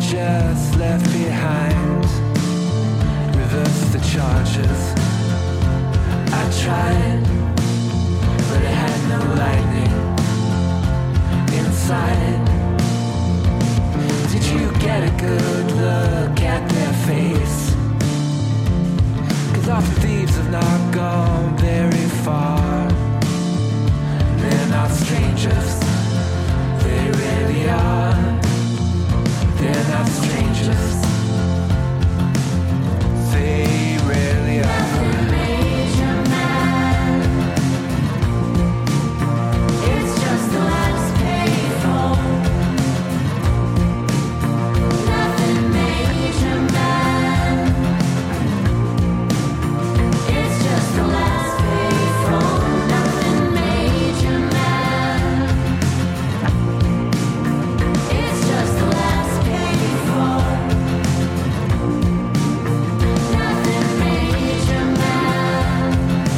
just left behind. Reverse the charges. I tried, but it had no lightning inside. Did you get a good look at their face? 'Cause often thieves have not gone very far. They're not strangers, they really are. They're not strangers, they really are. Nothing made you mad. It's just the last payphone. Nothing made you mad. It's just the last payphone. Nothing made you mad. It's just the last payphone. Nothing made you mad.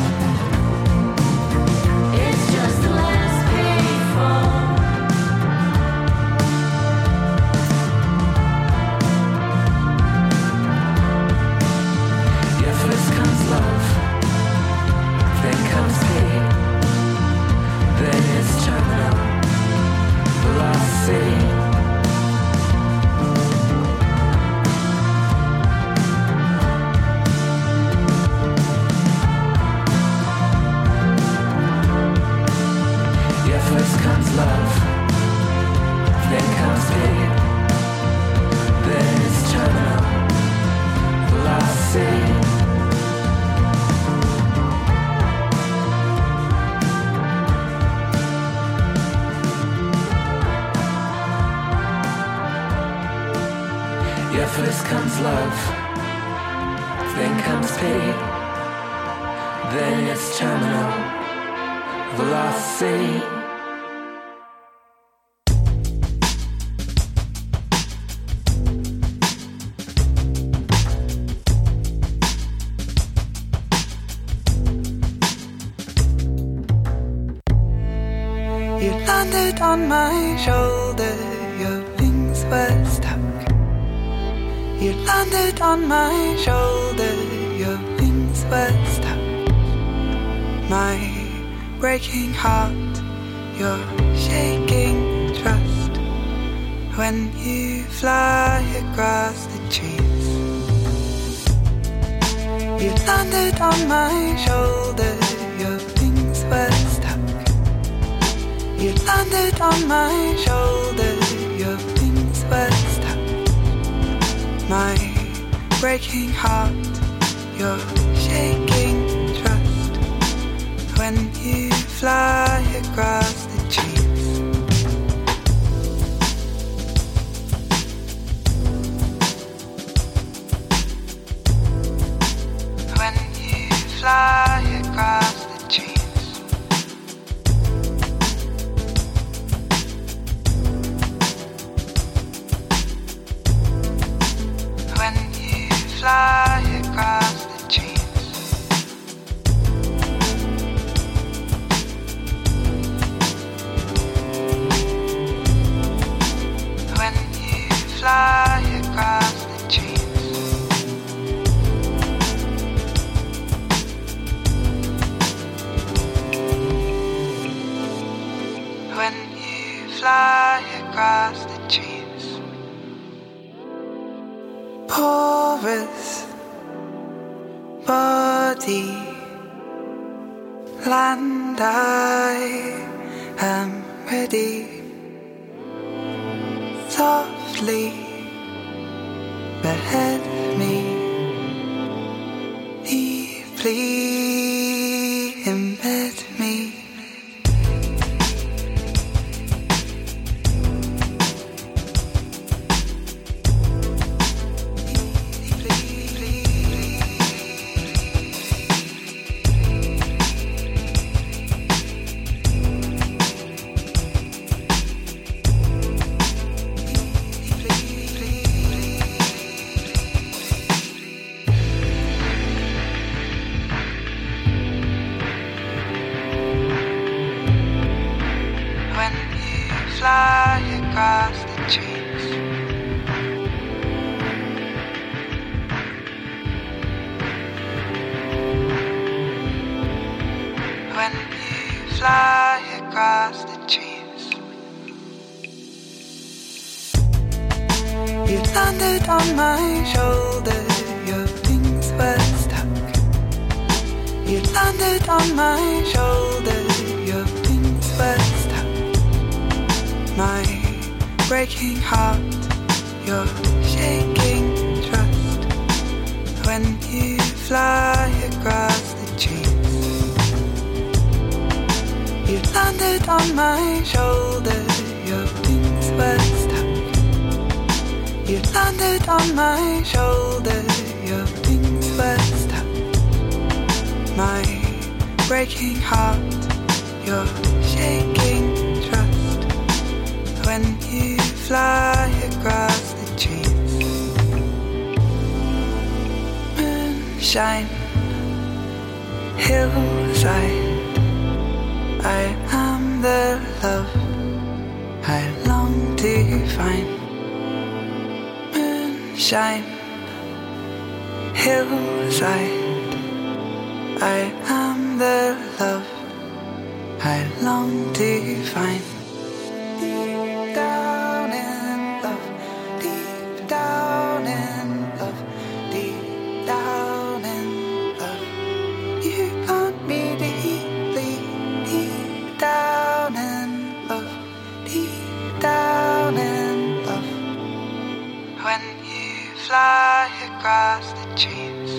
It's just the last payphone. Yeah, first comes love, then comes pain, then it's terminal velocity. Yeah, first comes love, then comes pain, then it's terminal velocity. Yeah, first comes love, then comes pain, then it's terminal velocity. You landed on my shoulder, your wings were stuck. You landed on my shoulder, your wings were stuck. My breaking heart, your shaking trust. When you fly across the trees, you landed on my shoulder, your wings were stuck. You landed on my shoulder, your wings were stuck. My breaking heart, your shaking trust. When you fly across the trees, when you fly across the trees, when you fly across the trees. When you fly across the trees. When you fly across the trees. Porous body, land, I am ready. Softly behead me, deeply embed me. landed on my shoulder, your wings were stuck. You landed on my shoulder, your wings were stuck. My breaking heart, your shaking trust. When you fly across the trees, you landed on my shoulder, your wings were stuck. You landed on my shoulder, your wings were stuck. My breaking heart, your shaking trust. When you fly across the trees, moonshine, hillside. I am the love I long to find. Moonshine, hillside. I am the love I long to find. Deep down in love, deep down in love, deep down in love. You plant me deeply, deep down in love, deep down in love. When you fly across the trees.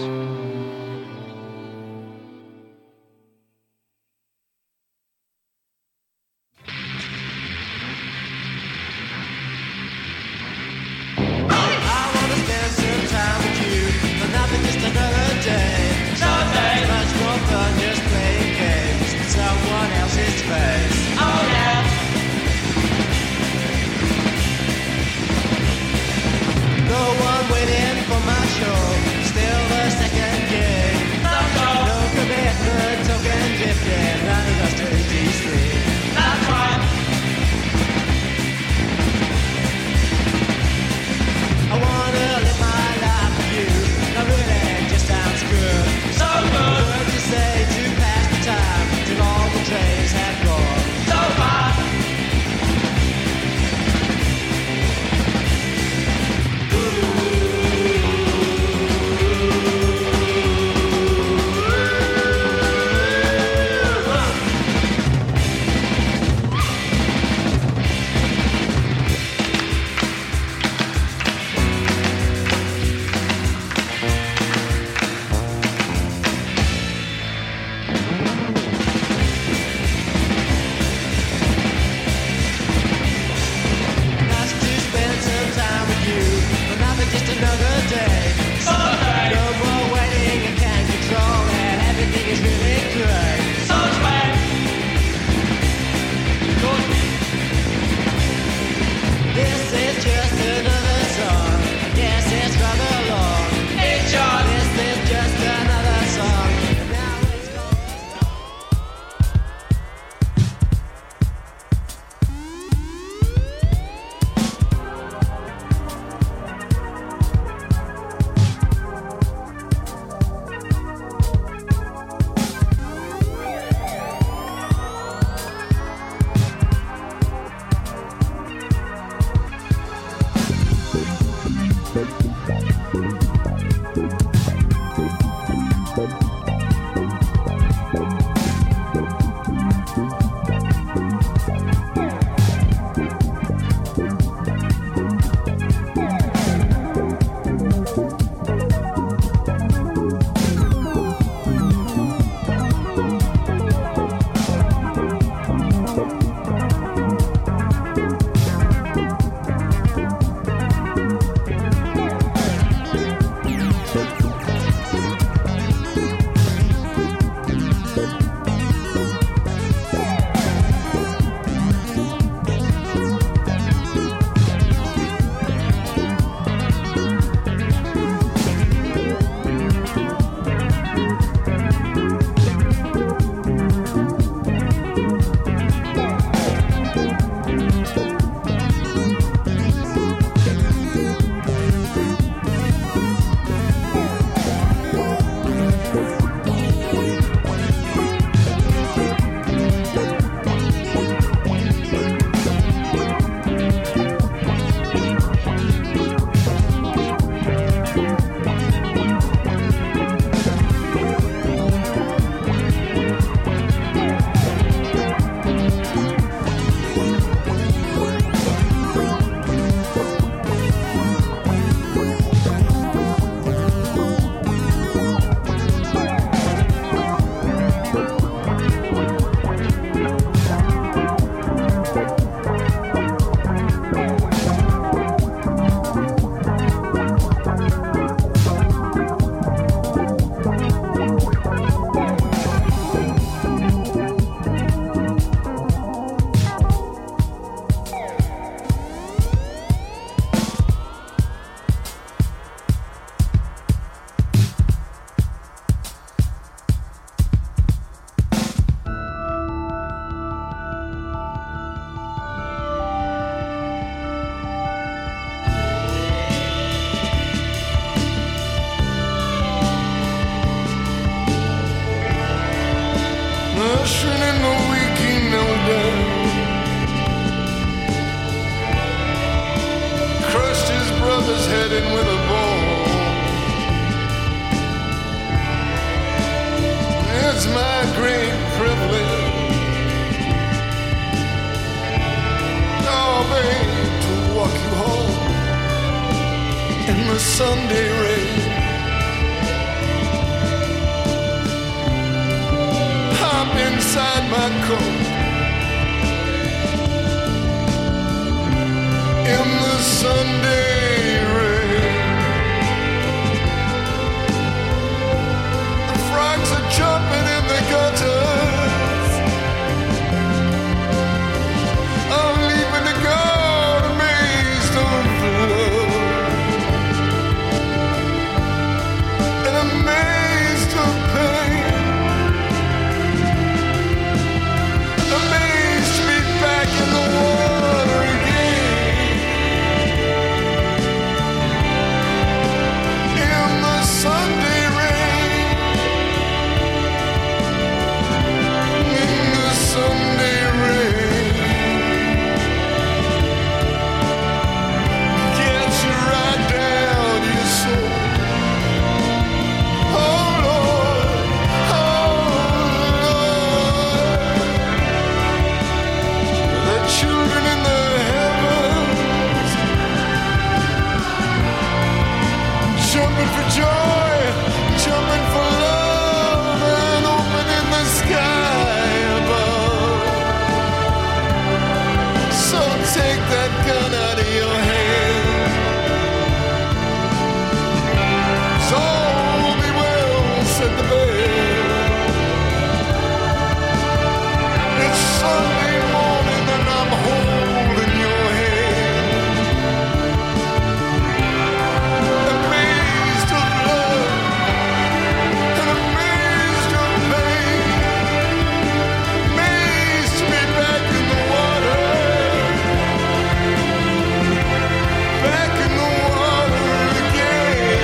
starting with a bone. It's my great privilege, oh babe, to walk you home in the Sunday rain. Hop inside my coat in the Sunday rain. The frogs are jumping in the gutters. I'm leaving to go to Maidstone Blood, and I'm amazed of pain. Amazed to be back in the water again. In the Sunday rain. In the Sunday rain. Gets you right down to your soul. Oh Lord, oh Lord. The children in the heavens jumping for joy, jumping for love, and opening the sky above. So take that gun out of your hand. It's all will be well, said the bell. It's Sunday morning and I'm holding your hand. Amazed of love and amazed of pain. Amazed to be back in the water. Back in the water again.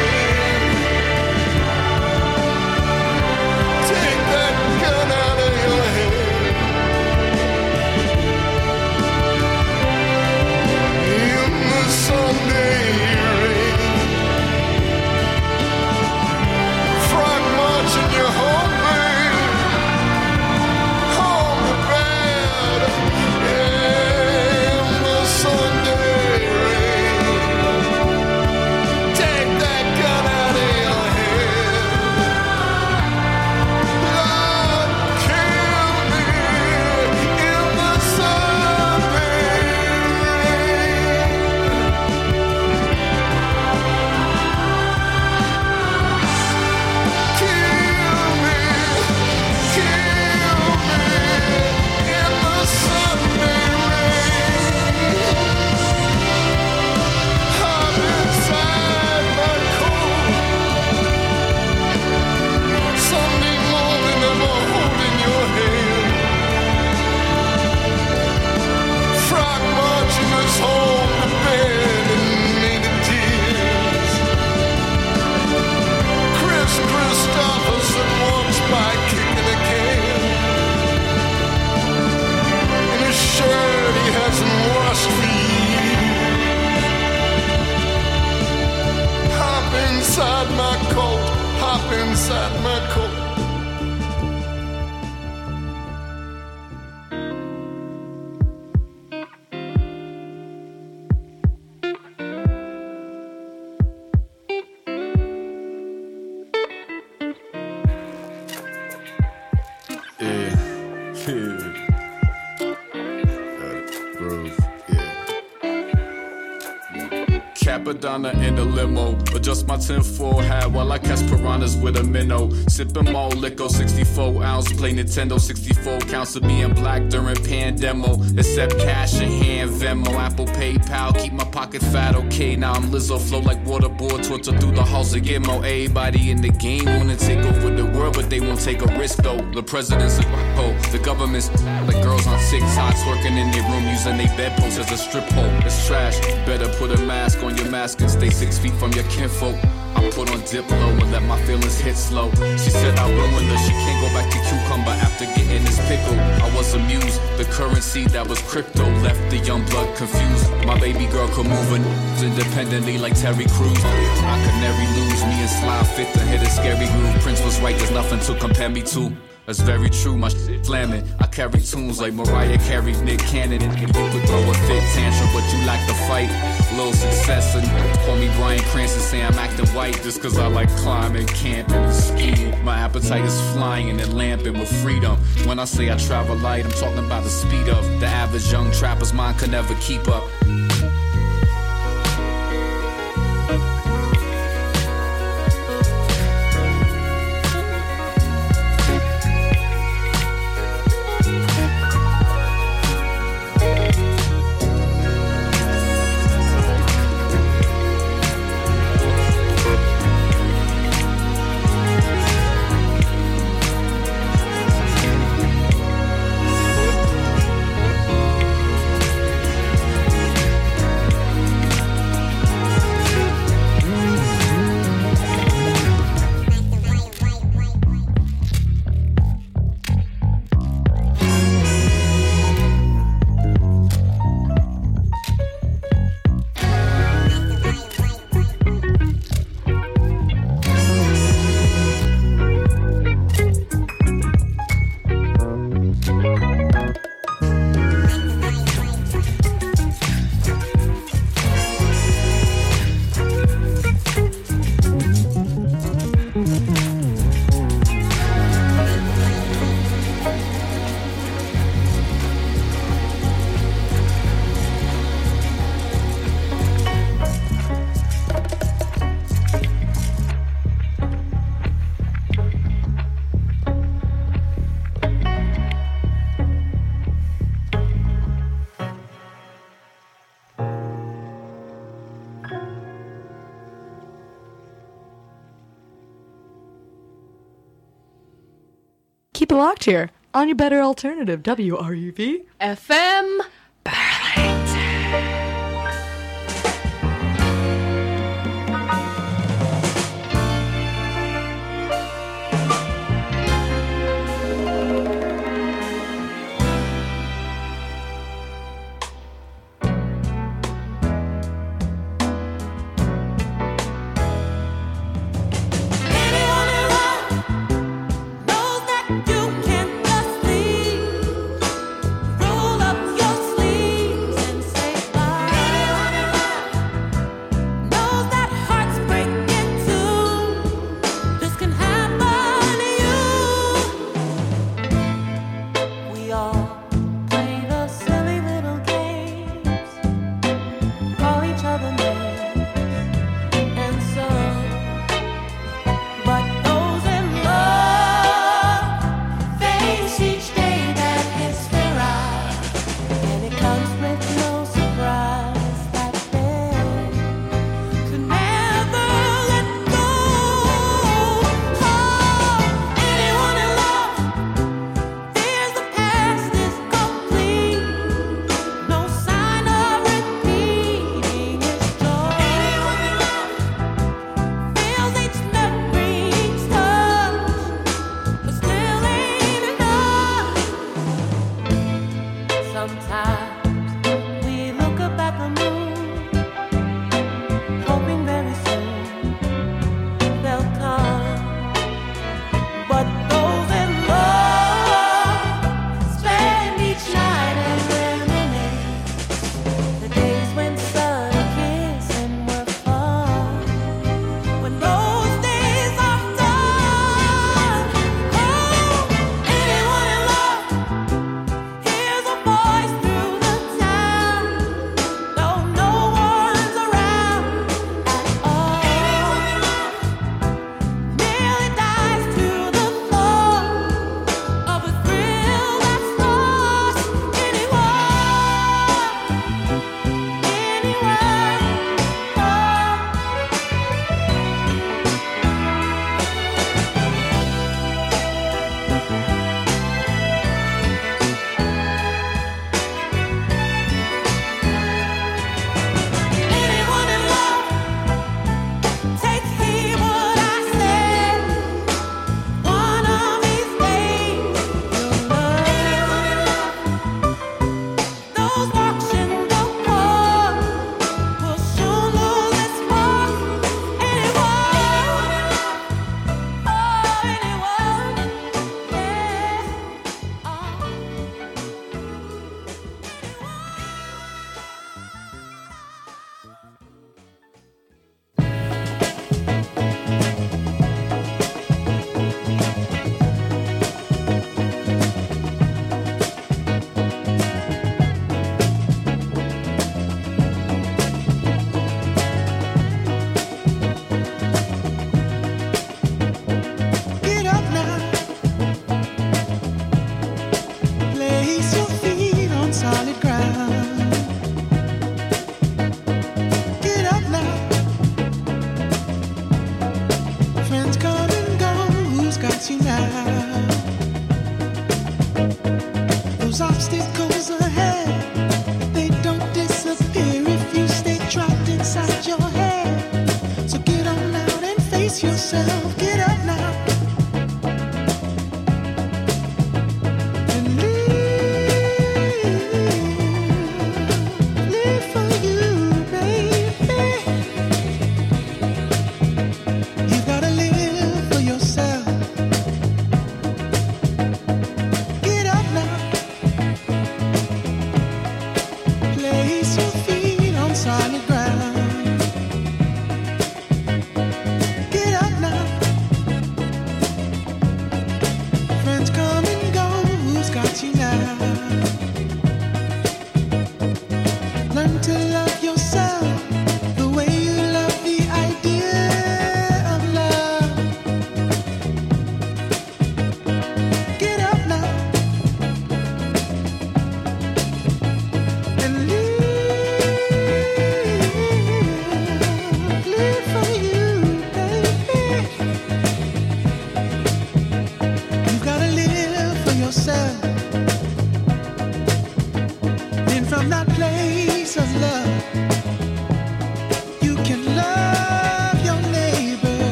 Take that gun out of your head. In the Sunday rain. Frog marching you home, babe. Home to bed. In the Sunday rain. Take that gun out of your head. Lord, kill me in the Sunday rain. Kill me in the Sunday rain. Hop inside my coat. Sunday morning I'm holding your hand. Frog marching us home to bed in native tears. Chris Christopherson walks by kicking a can. In a shirt he hasn't washed for years. Hop inside my coat, hop inside my coat. Capadonna in the limo, adjust my tinfoil hat while I catch piranhas with a minnow. Sipping more liquor, 64 ounce, play Nintendo, 64 counts of being black during pandemo. Accept cash in hand, Venmo, Apple, PayPal, keep my pocket fat, okay. Now I'm Lizzo, flow like waterboard, torture through the halls of Gitmo. Everybody in the game wanna take over the world, but they won't take a risk though. The president's a the government's like girls on TikTok, twerking in their room using their bedposts as a strip pole. It's trash, better put a mask on your mask and stay 6 feet from your kinfolk. I put on Diplo and let my feelings hit slow. She said I ruined her, she can't go back to cucumber after getting this pickle. I was amused, the currency that was crypto left the young blood confused. My baby girl could move her independently like Terry Crews. I could never lose, me and Sly fit to hit a scary groove. Prince was right, there's nothing to compare me to. That's very true, my shit slamming. I carry tunes like Mariah carried Nick Cannon. And you could throw a fit tantrum, but you lack the fight. Little success and call me Bryan Cranston, say I'm acting white just cause I like climbing, camping, and skiing. My appetite is flying and lamping with freedom. When I say I travel light, I'm talking about the speed of the average young trapper's mind could never keep up. Keep it locked here on your better alternative, WRUV FM. Knows that you can just leave, roll up your yourself, get up now. And live for you, baby. You gotta live for yourself. Get up now. Place your feet on solid ground. Get up now.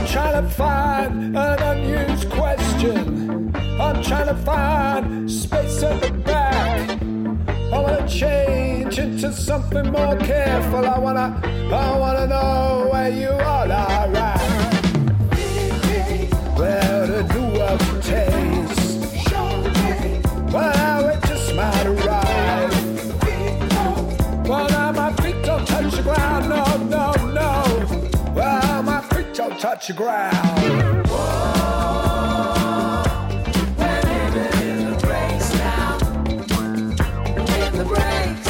trying to find an unused question. I'm trying to find space at the back. I wanna change into something more careful. I wanna know where you all are at. Where the new world tastes. Well, now it just might arrive. Well, now my feet don't touch the ground, no, no, no. Well, my feet don't touch the ground. We're living in the breaks now. In the breaks.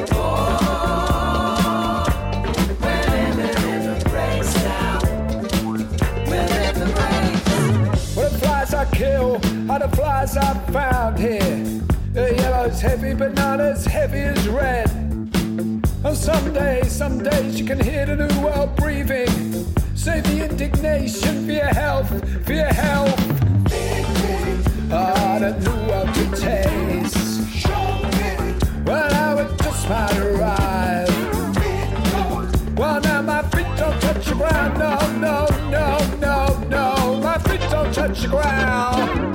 We're living in the breaks now. We're in the breaks. Well, the flies I kill are the flies I found here. The yellow's heavy, but not as heavy as red. And some days you can hear the new world breathing. Save the indignation for your health, for your health. Ah, the new world to taste. Well, now it just might arrive. Well, now my feet don't touch the ground, no, no, no, no, no. My feet don't touch the ground.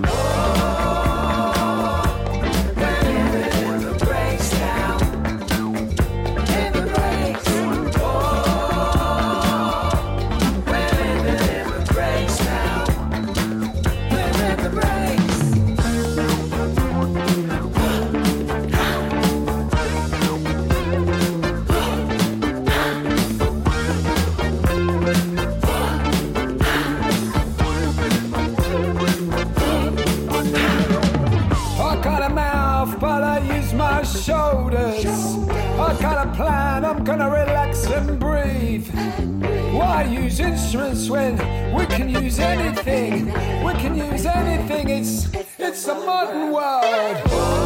Shoulders. I got a plan, I'm gonna relax and breathe. Why use instruments when we can use anything? We can use anything, it's a modern world.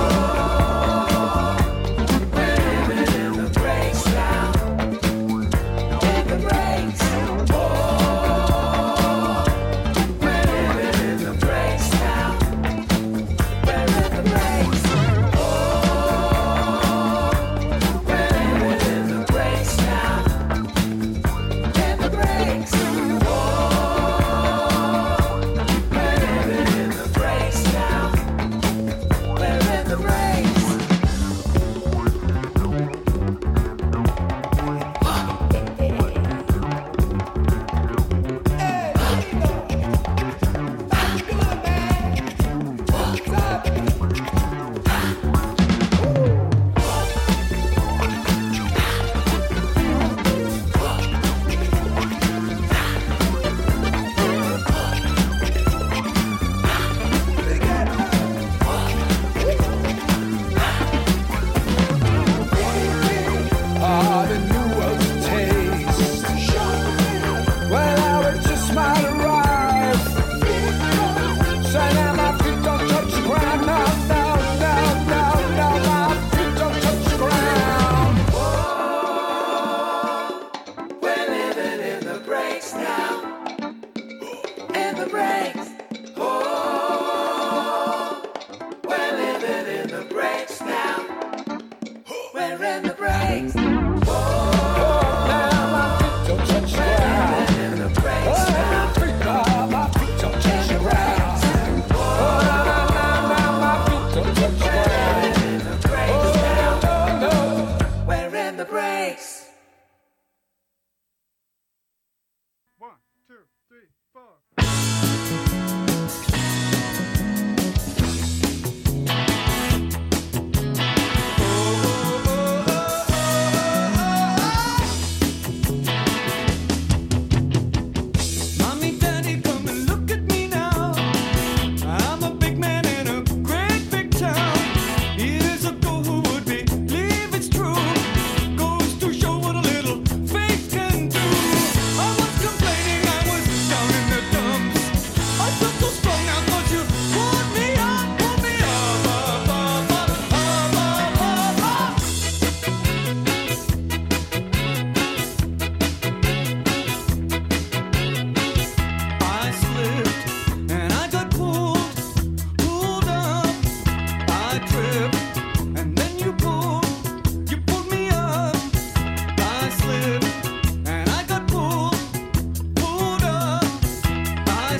We're living in the breaks now. In the breaks. We're living in the breaks now. We're in the breaks. The rain.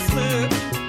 slip.